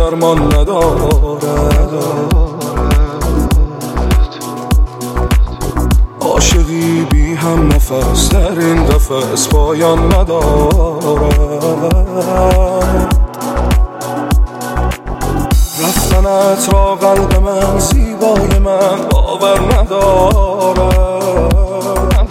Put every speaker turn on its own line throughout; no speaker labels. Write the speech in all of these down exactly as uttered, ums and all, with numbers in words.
درمان ندارد. عاشقی بی هم نفس در این قفس پایان ندارد. رفتنت را قلب من زیبای من باور ندارد.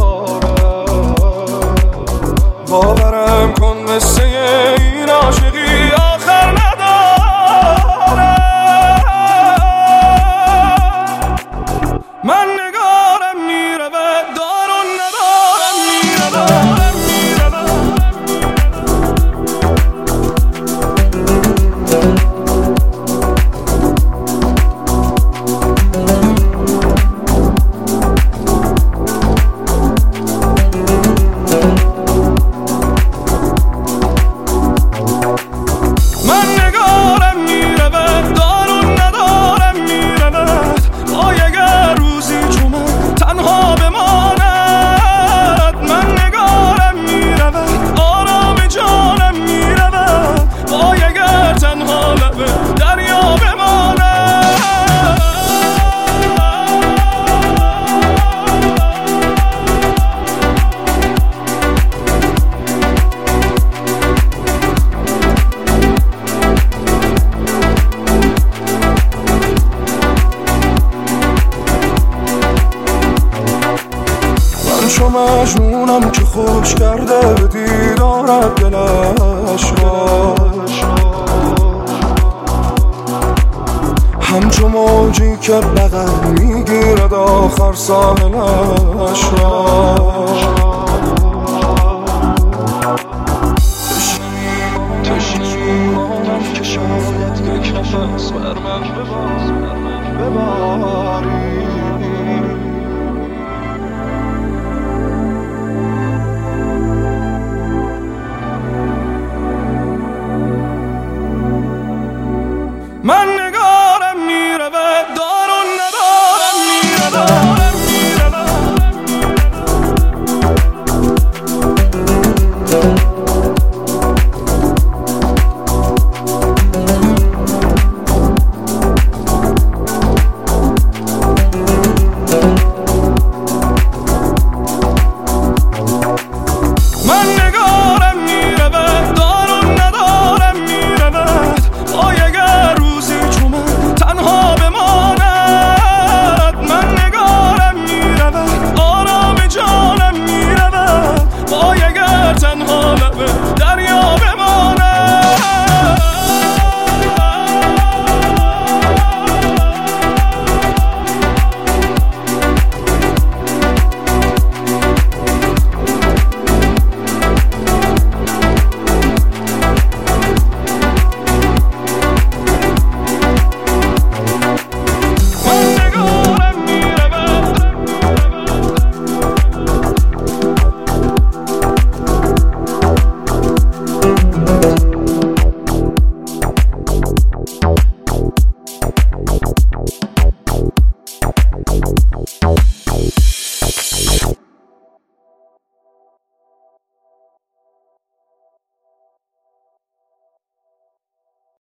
باورم کن مثل این عاشقی آخر ندارد. من نگارم میرود دارون ندارم میرود. چو مجنونم که خوش کرده به دیدارت دلش را، همچو موجی که بغل میگیرد آخر ساحلش را. تشنیمانم که شاید یک نفس بر من بباری.